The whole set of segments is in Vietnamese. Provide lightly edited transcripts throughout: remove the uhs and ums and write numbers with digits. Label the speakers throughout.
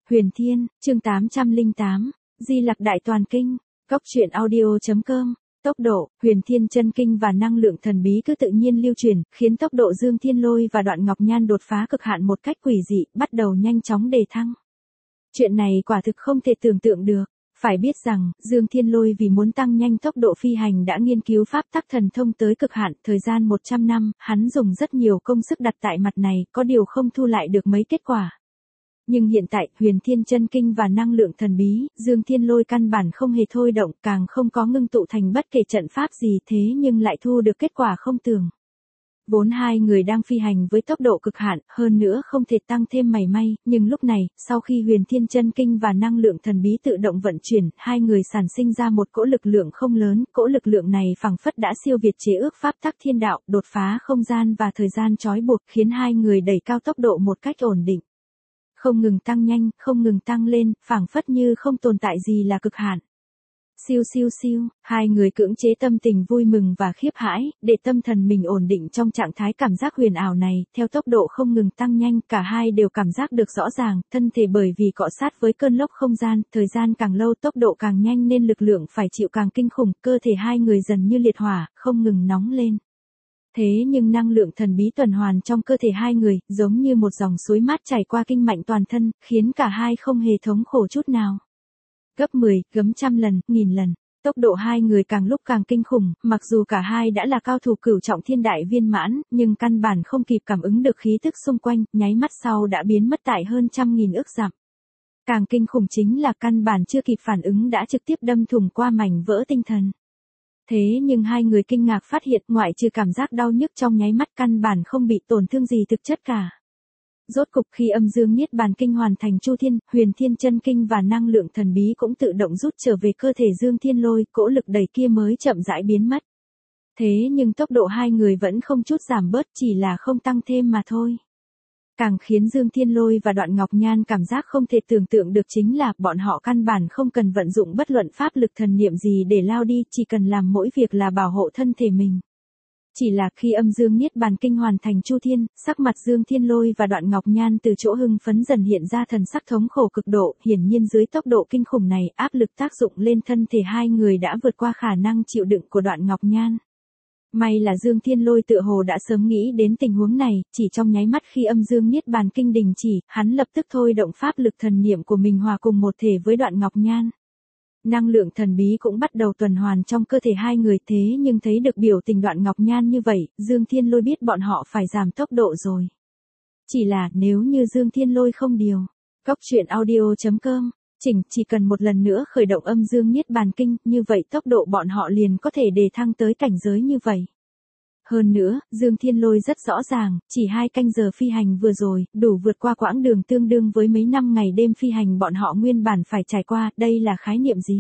Speaker 1: Huyền Thiên, chương 808, Di Lặc Đại Toàn Kinh, Cốc truyện audio.com. Tốc độ, Huyền Thiên chân kinh và năng lượng thần bí cứ tự nhiên lưu truyền, khiến tốc độ Dương Thiên Lôi và Đoạn Ngọc Nhan đột phá cực hạn một cách quỷ dị, bắt đầu nhanh chóng đề thăng. Chuyện này quả thực không thể tưởng tượng được. Phải biết rằng, Dương Thiên Lôi vì muốn tăng nhanh tốc độ phi hành đã nghiên cứu pháp tắc thần thông tới cực hạn, thời gian 100 năm, hắn dùng rất nhiều công sức đặt tại mặt này, có điều không thu lại được mấy kết quả. Nhưng hiện tại, Huyền Thiên chân kinh và năng lượng thần bí, Dương Thiên Lôi căn bản không hề thôi động, càng không có ngưng tụ thành bất kể trận pháp gì thế nhưng lại thu được kết quả không tưởng. Vốn hai người đang phi hành với tốc độ cực hạn, hơn nữa không thể tăng thêm mảy may, nhưng lúc này, sau khi Huyền Thiên chân kinh và năng lượng thần bí tự động vận chuyển, hai người sản sinh ra một cỗ lực lượng không lớn, cỗ lực lượng này phảng phất đã siêu việt chế ước pháp tắc thiên đạo, đột phá không gian và thời gian trói buộc, khiến hai người đẩy cao tốc độ một cách ổn định. Không ngừng tăng nhanh, không ngừng tăng lên, phảng phất như không tồn tại gì là cực hạn. Siêu siêu siêu, hai người cưỡng chế tâm tình vui mừng và khiếp hãi, để tâm thần mình ổn định trong trạng thái cảm giác huyền ảo này, theo tốc độ không ngừng tăng nhanh, cả hai đều cảm giác được rõ ràng, thân thể bởi vì cọ sát với cơn lốc không gian, thời gian càng lâu tốc độ càng nhanh nên lực lượng phải chịu càng kinh khủng, cơ thể hai người dần như liệt hỏa, không ngừng nóng lên. Thế nhưng năng lượng thần bí tuần hoàn trong cơ thể hai người, giống như một dòng suối mát chảy qua kinh mạch toàn thân, khiến cả hai không hề thống khổ chút nào. Gấp 10, gấp trăm lần, nghìn lần, tốc độ hai người càng lúc càng kinh khủng, mặc dù cả hai đã là cao thủ cửu trọng thiên đại viên mãn, nhưng căn bản không kịp cảm ứng được khí tức xung quanh, nháy mắt sau đã biến mất tại hơn 100.000 ức dặm. Càng kinh khủng chính là căn bản chưa kịp phản ứng đã trực tiếp đâm thủng qua mảnh vỡ tinh thần. Thế nhưng hai người kinh ngạc phát hiện ngoại trừ cảm giác đau nhức trong nháy mắt căn bản không bị tổn thương gì thực chất cả. Rốt cục khi âm dương niết bàn kinh hoàn thành chu thiên, Huyền Thiên chân kinh và năng lượng thần bí cũng tự động rút trở về cơ thể Dương Thiên Lôi, cỗ lực đẩy kia mới chậm rãi biến mất. Thế nhưng tốc độ hai người vẫn không chút giảm bớt, chỉ là không tăng thêm mà thôi. Càng khiến Dương Thiên Lôi và Đoạn Ngọc Nhan cảm giác không thể tưởng tượng được chính là bọn họ căn bản không cần vận dụng bất luận pháp lực thần niệm gì để lao đi, chỉ cần làm mỗi việc là bảo hộ thân thể mình. Chỉ là khi âm dương niết bàn kinh hoàn thành chu thiên, sắc mặt Dương Thiên Lôi và Đoạn Ngọc Nhan từ chỗ hưng phấn dần hiện ra thần sắc thống khổ cực độ, hiển nhiên dưới tốc độ kinh khủng này, áp lực tác dụng lên thân thể hai người đã vượt qua khả năng chịu đựng của Đoạn Ngọc Nhan. May là Dương Thiên Lôi tựa hồ đã sớm nghĩ đến tình huống này, chỉ trong nháy mắt khi âm dương niết bàn kinh đình chỉ, hắn lập tức thôi động pháp lực thần niệm của mình hòa cùng một thể với Đoạn Ngọc Nhan. Năng lượng thần bí cũng bắt đầu tuần hoàn trong cơ thể hai người, thế nhưng thấy được biểu tình Đoạn Ngọc Nhan như vậy, Dương Thiên Lôi biết bọn họ phải giảm tốc độ rồi. Chỉ là nếu như Dương Thiên Lôi không điều. Cốc truyện audio.com, chỉ cần một lần nữa khởi động âm dương niết bàn kinh, như vậy tốc độ bọn họ liền có thể đề thăng tới cảnh giới như vậy. Hơn nữa, Dương Thiên Lôi rất rõ ràng, chỉ 2 canh giờ phi hành vừa rồi, đủ vượt qua quãng đường tương đương với mấy năm ngày đêm phi hành bọn họ nguyên bản phải trải qua, đây là khái niệm gì?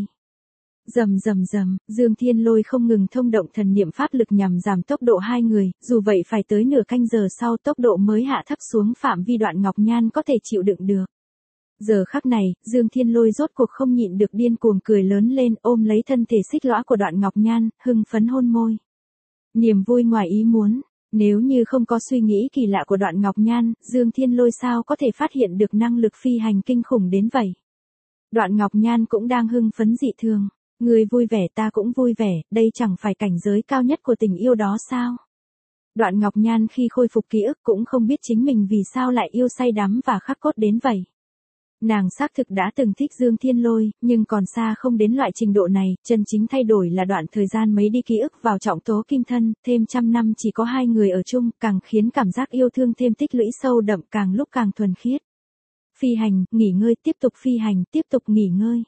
Speaker 1: Rầm rầm rầm, Dương Thiên Lôi không ngừng thông động thần niệm pháp lực nhằm giảm tốc độ hai người, dù vậy phải tới nửa canh giờ sau tốc độ mới hạ thấp xuống phạm vi Đoạn Ngọc Nhan có thể chịu đựng được. Giờ khắc này, Dương Thiên Lôi rốt cuộc không nhịn được điên cuồng cười lớn lên, ôm lấy thân thể xích lõa của Đoạn Ngọc Nhan, hưng phấn hôn môi. Niềm vui ngoài ý muốn, nếu như không có suy nghĩ kỳ lạ của Đoạn Ngọc Nhan, Dương Thiên Lôi sao có thể phát hiện được năng lực phi hành kinh khủng đến vậy. Đoạn Ngọc Nhan cũng đang hưng phấn dị thường, người vui vẻ ta cũng vui vẻ, đây chẳng phải cảnh giới cao nhất của tình yêu đó sao? Đoạn Ngọc Nhan khi khôi phục ký ức cũng không biết chính mình vì sao lại yêu say đắm và khắc cốt đến vậy. Nàng xác thực đã từng thích Dương Thiên Lôi, nhưng còn xa không đến loại trình độ này, chân chính thay đổi là đoạn thời gian mấy đi ký ức vào trọng tố kim thân, thêm 100 năm chỉ có hai người ở chung, càng khiến cảm giác yêu thương thêm tích lũy sâu đậm, càng lúc càng thuần khiết. Phi hành, nghỉ ngơi, tiếp tục phi hành, tiếp tục nghỉ ngơi.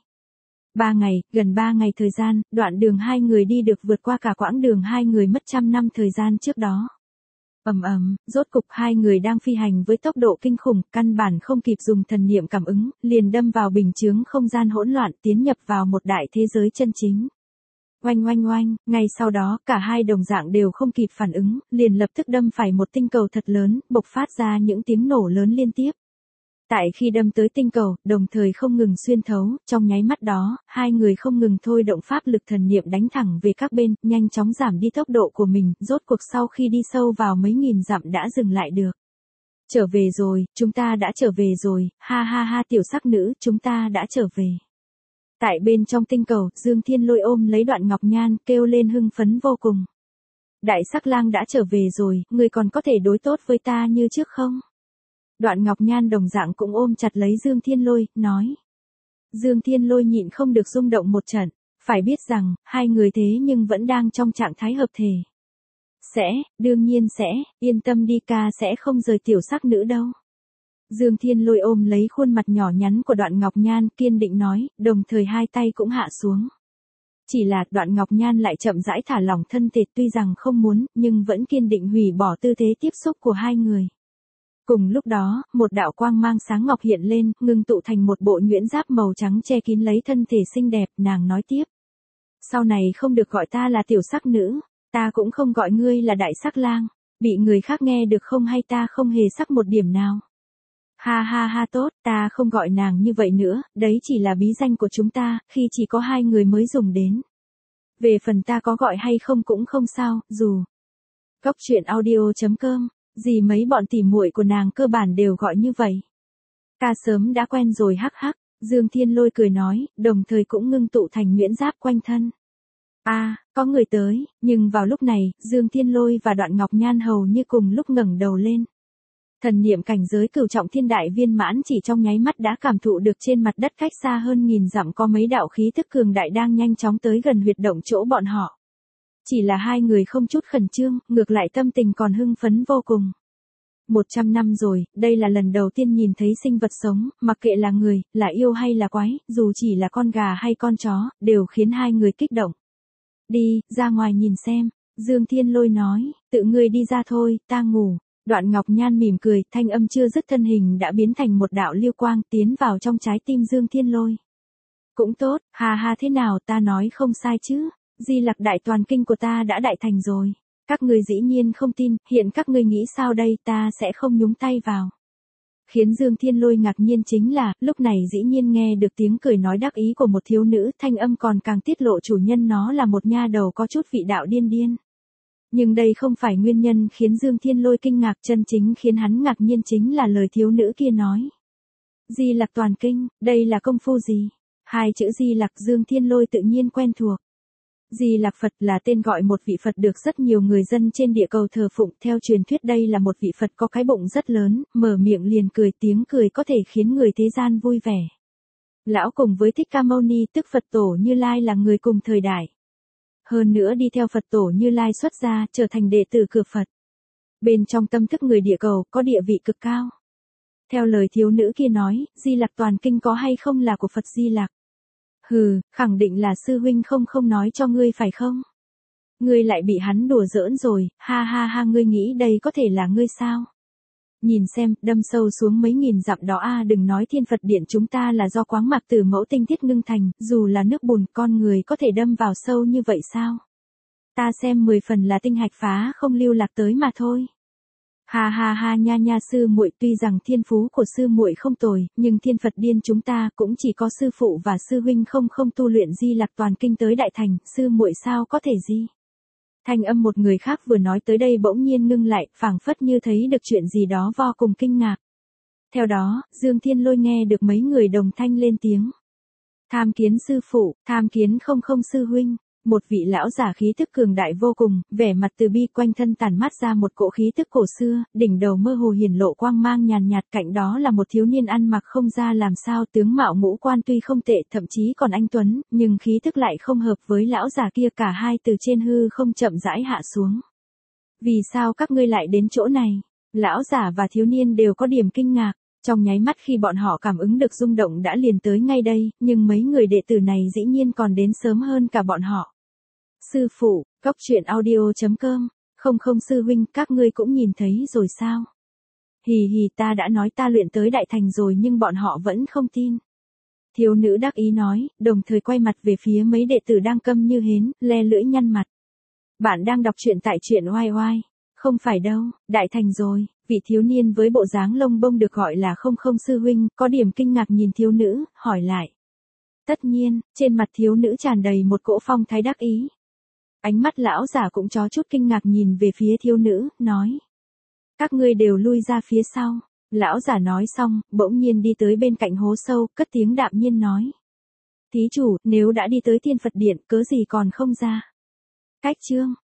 Speaker 1: 3 ngày, gần 3 ngày thời gian, đoạn đường hai người đi được vượt qua cả quãng đường hai người mất 100 năm thời gian trước đó. Rốt cục hai người đang phi hành với tốc độ kinh khủng, căn bản không kịp dùng thần niệm cảm ứng, liền đâm vào bình chướng không gian hỗn loạn, tiến nhập vào một đại thế giới chân chính. Oanh oanh oanh, ngay sau đó, cả hai đồng dạng đều không kịp phản ứng, liền lập tức đâm phải một tinh cầu thật lớn, bộc phát ra những tiếng nổ lớn liên tiếp. Tại khi đâm tới tinh cầu, đồng thời không ngừng xuyên thấu, trong nháy mắt đó, hai người không ngừng thôi động pháp lực thần niệm đánh thẳng về các bên, nhanh chóng giảm đi tốc độ của mình, rốt cuộc sau khi đi sâu vào mấy nghìn dặm đã dừng lại được. Trở về rồi, chúng ta đã trở về rồi, ha ha ha tiểu sắc nữ, chúng ta đã trở về. Tại bên trong tinh cầu, Dương Thiên Lôi ôm lấy Đoạn Ngọc Nhan, kêu lên hưng phấn vô cùng. Đại sắc lang đã trở về rồi, ngươi còn có thể đối tốt với ta như trước không? Đoạn Ngọc Nhan đồng dạng cũng ôm chặt lấy Dương Thiên Lôi, nói. Dương Thiên Lôi nhịn không được rung động một trận, phải biết rằng, hai người thế nhưng vẫn đang trong trạng thái hợp thể. Đương nhiên sẽ, yên tâm đi ca sẽ không rời tiểu sắc nữ đâu. Dương Thiên Lôi ôm lấy khuôn mặt nhỏ nhắn của Đoạn Ngọc Nhan kiên định nói, đồng thời hai tay cũng hạ xuống. Chỉ là Đoạn Ngọc Nhan lại chậm rãi thả lỏng thân thể tuy rằng không muốn, nhưng vẫn kiên định hủy bỏ tư thế tiếp xúc của hai người. Cùng lúc đó, một đạo quang mang sáng ngọc hiện lên, ngưng tụ thành một bộ nhuyễn giáp màu trắng che kín lấy thân thể xinh đẹp, nàng nói tiếp. Sau này không được gọi ta là tiểu sắc nữ, ta cũng không gọi ngươi là đại sắc lang, bị người khác nghe được không hay ta không hề sắc một điểm nào. Ha ha ha tốt, ta không gọi nàng như vậy nữa, đấy chỉ là bí danh của chúng ta, khi chỉ có hai người mới dùng đến. Về phần ta có gọi hay không cũng không sao, dù. Cóc truyện audio.com, gì mấy bọn tỉ muội của nàng cơ bản đều gọi như vậy. Ta sớm đã quen rồi hắc hắc, Dương Thiên Lôi cười nói, đồng thời cũng ngưng tụ thành nhuyễn giáp quanh thân. Có người tới, nhưng vào lúc này, Dương Thiên Lôi và Đoạn Ngọc Nhan hầu như cùng lúc ngẩng đầu lên. Thần niệm cảnh giới cửu trọng thiên đại viên mãn chỉ trong nháy mắt đã cảm thụ được trên mặt đất cách xa hơn 1000 dặm có mấy đạo khí thức cường đại đang nhanh chóng tới gần huyệt động chỗ bọn họ. Chỉ là hai người không chút khẩn trương, ngược lại tâm tình còn hưng phấn vô cùng. 100 năm rồi, đây là lần đầu tiên nhìn thấy sinh vật sống, mặc kệ là người, là yêu hay là quái, dù chỉ là con gà hay con chó, đều khiến hai người kích động. Đi, ra ngoài nhìn xem, Dương Thiên Lôi nói, tự ngươi đi ra thôi, ta ngủ. Đoạn Ngọc Nhan mỉm cười, thanh âm chưa dứt thân hình đã biến thành một đạo lưu quang tiến vào trong trái tim Dương Thiên Lôi. Cũng tốt, ha ha thế nào ta nói không sai chứ, Di Lặc đại toàn kinh của ta đã đại thành rồi. Các ngươi dĩ nhiên không tin, hiện các ngươi nghĩ sao đây, ta sẽ không nhúng tay vào. Khiến Dương Thiên Lôi ngạc nhiên chính là, lúc này dĩ nhiên nghe được tiếng cười nói đắc ý của một thiếu nữ, thanh âm còn càng tiết lộ chủ nhân nó là một nha đầu có chút vị đạo điên điên. Nhưng đây không phải nguyên nhân khiến Dương Thiên Lôi kinh ngạc, chân chính khiến hắn ngạc nhiên chính là lời thiếu nữ kia nói. Di Lặc toàn kinh, đây là công phu gì? Hai chữ Di Lặc Dương Thiên Lôi tự nhiên quen thuộc. Di Lặc Phật là tên gọi một vị Phật được rất nhiều người dân trên địa cầu thờ phụng, theo truyền thuyết đây là một vị Phật có cái bụng rất lớn, mở miệng liền cười, tiếng cười có thể khiến người thế gian vui vẻ. Lão cùng với Thích Ca Mâu Ni tức Phật Tổ Như Lai là người cùng thời đại. Hơn nữa đi theo Phật Tổ Như Lai xuất gia, trở thành đệ tử cửa Phật. Bên trong tâm thức người địa cầu, có địa vị cực cao. Theo lời thiếu nữ kia nói, Di Lặc toàn kinh có hay không là của Phật Di Lặc. Hừ, khẳng định là sư huynh không nói cho ngươi phải không? Ngươi lại bị hắn đùa giỡn rồi, ha ha ha ngươi nghĩ đây có thể là ngươi sao? Nhìn xem, đâm sâu xuống mấy nghìn dặm đó đừng nói Thiên Phật Điện chúng ta là do khoáng mạch từ mẫu tinh thiết ngưng thành, dù là nước bùn con người có thể đâm vào sâu như vậy sao? Ta xem 10 phần là tinh hạch phá không lưu lạc tới mà thôi. Ha ha ha nha nha sư muội, tuy rằng thiên phú của sư muội không tồi, nhưng Thiên Phật Điên chúng ta cũng chỉ có sư phụ và sư huynh không tu luyện Di Lặc toàn kinh tới đại thành, sư muội sao có thể gì? Thanh âm một người khác vừa nói tới đây bỗng nhiên ngưng lại, phảng phất như thấy được chuyện gì đó vô cùng kinh ngạc. Theo đó, Dương Thiên Lôi nghe được mấy người đồng thanh lên tiếng. Tham kiến sư phụ, tham kiến không sư huynh. Một vị lão giả khí tức cường đại vô cùng, vẻ mặt từ bi, quanh thân tản mát ra một cỗ khí tức cổ xưa, đỉnh đầu mơ hồ hiển lộ quang mang nhàn nhạt, cạnh đó là một thiếu niên ăn mặc không ra làm sao, tướng mạo ngũ quan tuy không tệ, thậm chí còn anh tuấn, nhưng khí tức lại không hợp với lão giả kia, cả hai từ trên hư không chậm rãi hạ xuống. Vì sao các ngươi lại đến chỗ này? Lão giả và thiếu niên đều có điểm kinh ngạc. Trong nháy mắt khi bọn họ cảm ứng được rung động đã liền tới ngay đây, nhưng mấy người đệ tử này dĩ nhiên còn đến sớm hơn cả bọn họ. Sư phụ, Cóc truyện audio.com, không sư huynh, các ngươi cũng nhìn thấy rồi sao? Hì hì, ta đã nói ta luyện tới đại thành rồi nhưng bọn họ vẫn không tin. Thiếu nữ đắc ý nói, đồng thời quay mặt về phía mấy đệ tử đang câm như hến, le lưỡi nhăn mặt. Bạn đang đọc truyện tại truyện oai oai. Không phải đâu, đại thành rồi. Vị thiếu niên với bộ dáng lông bông được gọi là không sư huynh, có điểm kinh ngạc nhìn thiếu nữ, hỏi lại. Tất nhiên, trên mặt thiếu nữ tràn đầy một cỗ phong thái đắc ý. Ánh mắt lão giả cũng có chút kinh ngạc nhìn về phía thiếu nữ, nói. Các ngươi đều lui ra phía sau. Lão giả nói xong, bỗng nhiên đi tới bên cạnh hố sâu, cất tiếng đạm nhiên nói. Thí chủ, nếu đã đi tới Thiên Phật Điện, cớ gì còn không ra? Cách chương.